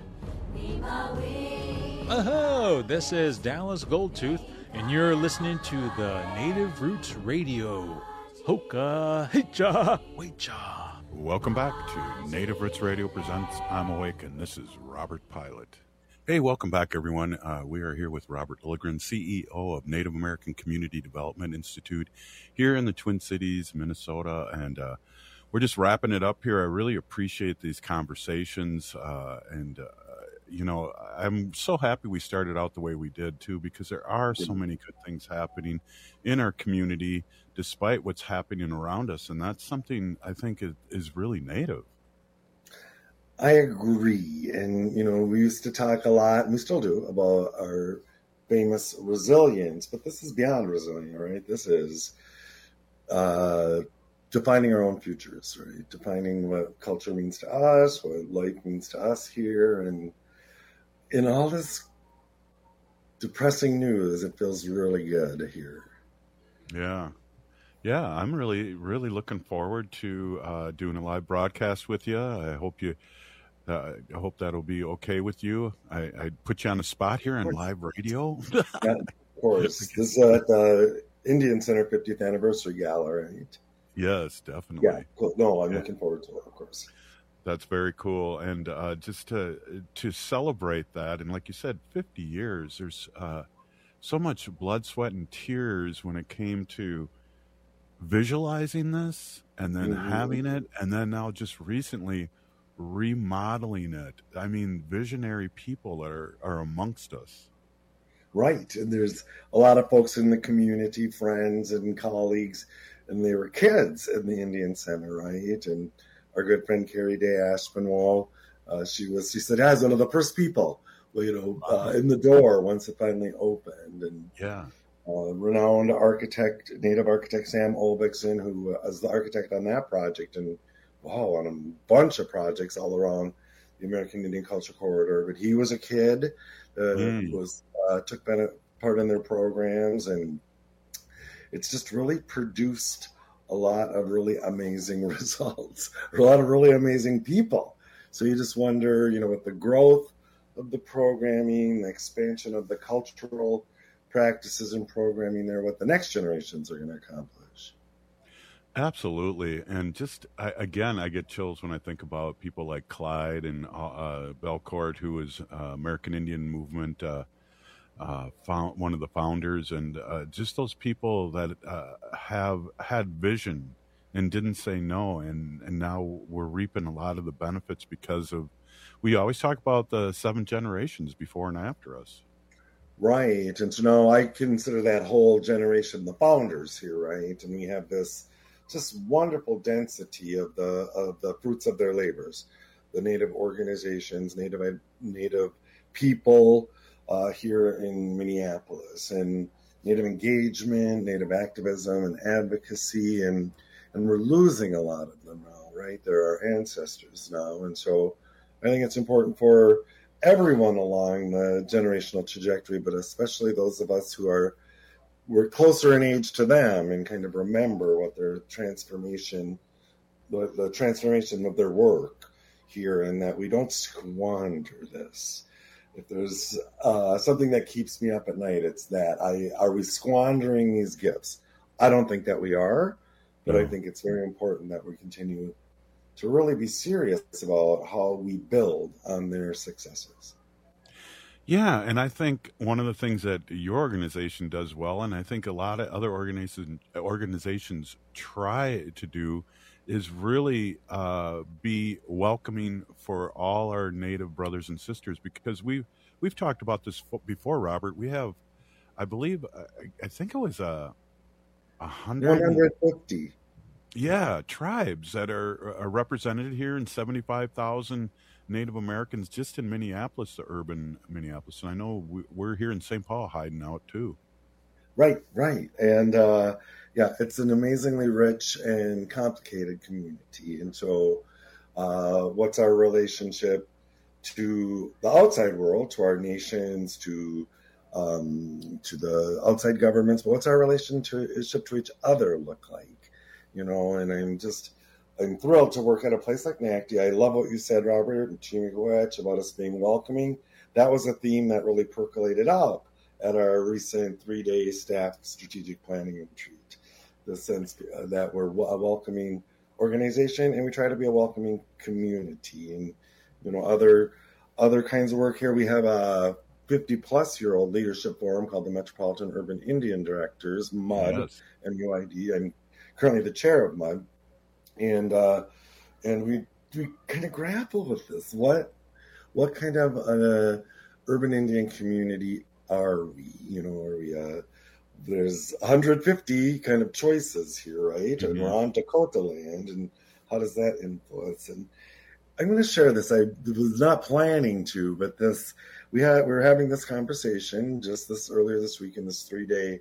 Oh, this is Dallas Goldtooth, and you're listening to the Native Roots Radio. Hoka, hicha, wecha. Welcome back to Native Roots Radio presents I'm Awake, and this is Robert Pilot. Hey, welcome back, everyone. We are here with Robert Lilligren, CEO of Native American Community Development Institute here in the Twin Cities, Minnesota, and we're just wrapping it up here. I really appreciate these conversations, you know, I'm so happy we started out the way we did, too, because there are so many good things happening in our community despite what's happening around us, and that's something I think is really Native. I agree. And, you know, we used to talk a lot, and we still do, about our famous resilience, but this is beyond resilient, right? This is defining our own futures, right? Defining what culture means to us, what life means to us here. And in all this depressing news, it feels really good to hear. Yeah. Yeah, I'm really, really looking forward to doing a live broadcast with you. I hope that'll be okay with you. I put you on the spot here on live radio. Yeah, of course. This is at the Indian Center 50th Anniversary Gala, right? Yes, definitely. Yeah, cool. No, I'm looking forward to it, of course. That's very cool. And just to celebrate that, and like you said, 50 years, there's so much blood, sweat, and tears when it came to visualizing this and then having it, and then now just recently remodeling it. I mean, visionary people are amongst us. Right. And there's a lot of folks in the community, friends and colleagues, and they were kids in the Indian Center, right? And our good friend Carrie Day Aspinwall, she said, I was one of the first people, you know, in the door once it finally opened. And yeah. Renowned architect, Native architect Sam Olbixson, who was the architect on that project, and on a bunch of projects all around the American Indian Culture Corridor. But he was a kid, took part in their programs, and it's just really produced a lot of really amazing results, a lot of really amazing people. So you just wonder, you know, with the growth of the programming, the expansion of the cultural practices and programming there, what the next generations are going to accomplish. Absolutely. And just, I get chills when I think about people like Clyde and Belcourt, who was American Indian Movement, one of the founders, and just those people that have had vision and didn't say no. And now we're reaping a lot of the benefits because of, we always talk about the 7 generations before and after us. Right. And so now I consider that whole generation the founders here, right? And we have this just wonderful density of the fruits of their labors, the Native organizations, Native people here in Minneapolis, and Native engagement, Native activism and advocacy, and we're losing a lot of them now, right? They're our ancestors now. And so I think it's important for everyone along the generational trajectory, but especially those of us who we're closer in age to them and kind of remember what their transformation, the transformation of their work here, and that we don't squander this. If there's something that keeps me up at night, it's that. Are we squandering these gifts? I don't think that we are, but I think it's very important that we continue to really be serious about how we build on their successes. Yeah, and I think one of the things that your organization does well, and I think a lot of other organizations try to do, is really be welcoming for all our Native brothers and sisters, because we've talked about this before, Robert. We have, I believe, I think it was 150. Yeah, tribes that are represented here, in 75,000 Native Americans just in Minneapolis, the urban Minneapolis. And I know we're here in St. Paul hiding out too. Right. And it's an amazingly rich and complicated community. And so what's our relationship to the outside world, to our nations, to to the outside governments, but what's our relationship to each other look like? And I'm thrilled to work at a place like NACD. I love what you said, Robert, and Chimiwech, about us being welcoming. That was a theme that really percolated up at our recent 3-day staff strategic planning retreat. The sense that we're a welcoming organization and we try to be a welcoming community. And, other kinds of work here, we have a 50-plus-year-old leadership forum called the Metropolitan Urban Indian Directors, MUD, yes. MUID. I'm currently the chair of MUD. And we kind of grapple with this. What kind of urban Indian community are we? There's 150 kind of choices here, right? Mm-hmm. And we're on Dakota land, and how does that influence? And I'm going to share this. I was not planning to, but we're having this conversation just earlier this week in this 3-day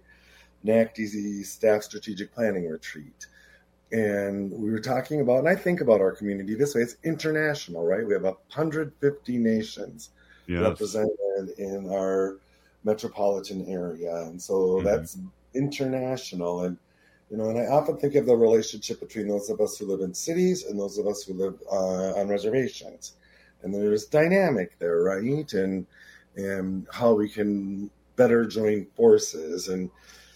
NACD staff strategic planning retreat. And we were talking about, and I think about our community this way, it's international, right? We have 150 nations represented in our metropolitan area. And so that's international. And, and I often think of the relationship between those of us who live in cities and those of us who live on reservations. And there's dynamic there, right? And how we can better join forces. And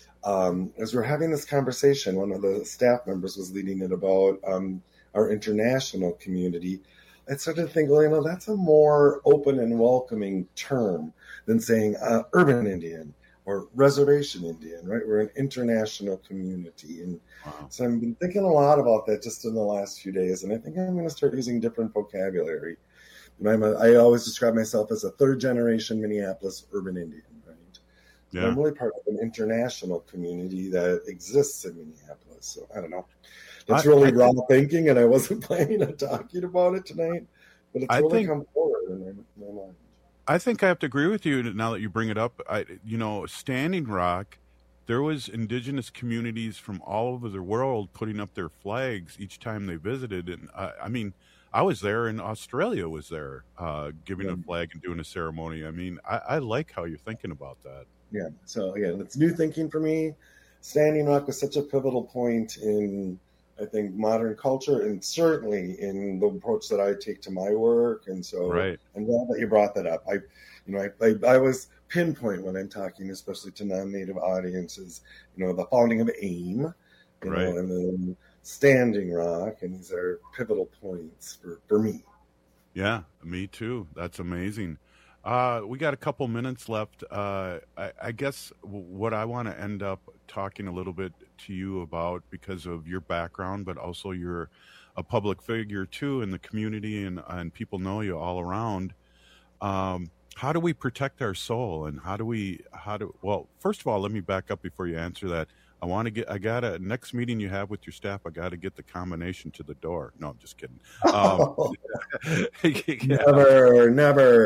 as we're having this conversation, one of the staff members was leading it about our international community. I started to think, well, that's a more open and welcoming term than saying urban Indian or reservation Indian, right? We're an international community. And so I've been thinking a lot about that just in the last few days. And I think I'm going to start using different vocabulary. And I always describe myself as a 3rd-generation Minneapolis urban Indian, right? Yeah. I'm really part of an international community that exists in Minneapolis. So I don't know. It's really raw thinking, and I wasn't planning on talking about it tonight, but it's really come forward in my mind. I think I have to agree with you now that you bring it up. Standing Rock, there was indigenous communities from all over the world putting up their flags each time they visited. And I was there, and Australia was there giving a flag and doing a ceremony. I like how you're thinking about that. Yeah. So again, it's new thinking for me. Standing Rock was such a pivotal point in, I think, modern culture, and certainly in the approach that I take to my work. And so I'm glad that you brought that up. I always pinpoint when I'm talking, especially to non-Native audiences, the founding of AIM, and then Standing Rock, and these are pivotal points for me. Yeah, me too. That's amazing. We got a couple minutes left. I guess what I want to end up talking a little bit to you about, because of your background, but also you're a public figure too in the community, and people know you all around. How do we protect our soul, and well, first of all, let me back up before you answer that. Next meeting you have with your staff, I got to get the combination to the door. No, I'm just kidding. Never.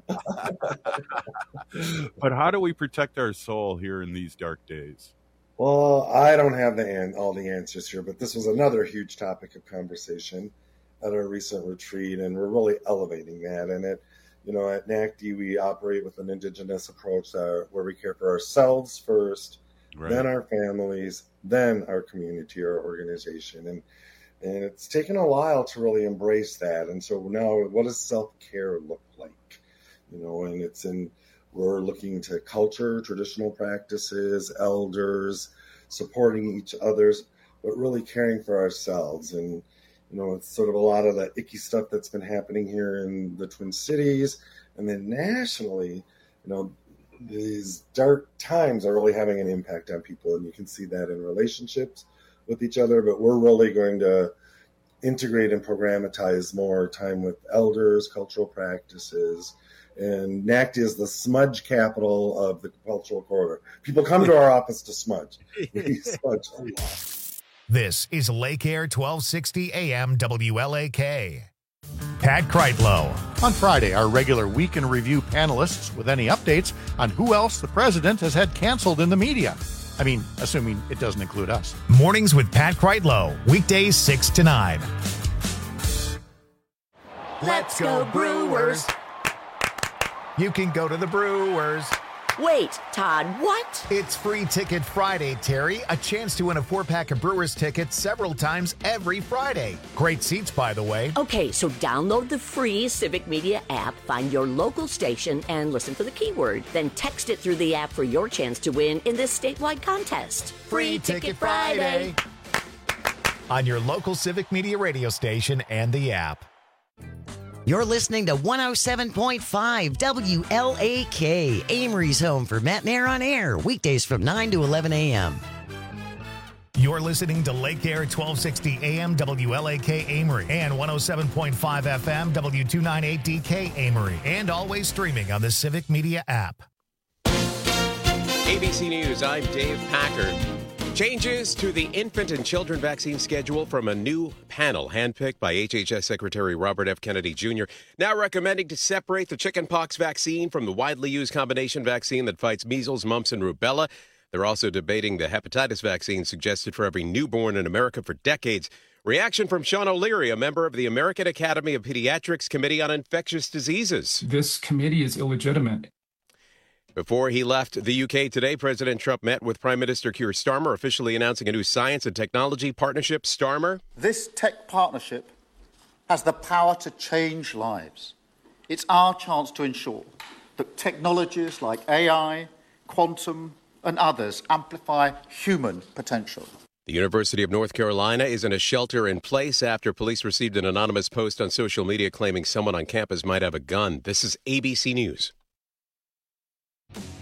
But how do we protect our soul here in these dark days? Well, I don't have all the answers here, but this was another huge topic of conversation at our recent retreat, and we're really elevating that. And at NACD, we operate with an indigenous approach where we care for ourselves first, then our families, then our community or organization. And it's taken a while to really embrace that. And so now, what does self-care look like? And we're looking to culture, traditional practices, elders, supporting each other's, but really caring for ourselves. And, it's sort of a lot of the icky stuff that's been happening here in the Twin Cities. And then nationally, these dark times are really having an impact on people, and you can see that in relationships with each other. But we're really going to integrate and programatize more time with elders, cultural practices, and NACD is the smudge capital of the cultural corridor. People come to our office to smudge. We smudge a lot. This is Lake Air 1260 AM WLAK. Pat Kreitlow. On Friday, our regular Week in Review panelists with any updates on who else the president has had canceled in the media. Assuming it doesn't include us. Mornings with Pat Kreitlow. Weekdays 6 to 9. Let's go Brewers. You can go to the Brewers. Wait, Todd, what? It's Free Ticket Friday, Terry. A chance to win a 4-pack of Brewers tickets several times every Friday. Great seats, by the way. Okay, so download the free Civic Media app, find your local station, and listen for the keyword. Then text it through the app for your chance to win in this statewide contest. Free Ticket Friday. On your local Civic Media radio station and the app. You're listening to 107.5 WLAK, Amory's home for Matt and Air on Air, weekdays from 9 to 11 a.m. You're listening to Lake Air 1260 AM WLAK Amory and 107.5 FM W298DK Amory, and always streaming on the Civic Media app. ABC News, I'm Dave Packard. Changes to the infant and children vaccine schedule from a new panel handpicked by HHS Secretary Robert F. Kennedy Jr., now recommending to separate the chickenpox vaccine from the widely used combination vaccine that fights measles, mumps, and rubella. They're also debating the hepatitis vaccine suggested for every newborn in America for decades. Reaction from Sean O'Leary, a member of the American Academy of Pediatrics Committee on Infectious Diseases. This committee is illegitimate. Before he left the UK today, President Trump met with Prime Minister Keir Starmer, officially announcing a new science and technology partnership. Starmer? This tech partnership has the power to change lives. It's our chance to ensure that technologies like AI, quantum, and others amplify human potential. The University of North Carolina is in a shelter in place after police received an anonymous post on social media claiming someone on campus might have a gun. This is ABC News.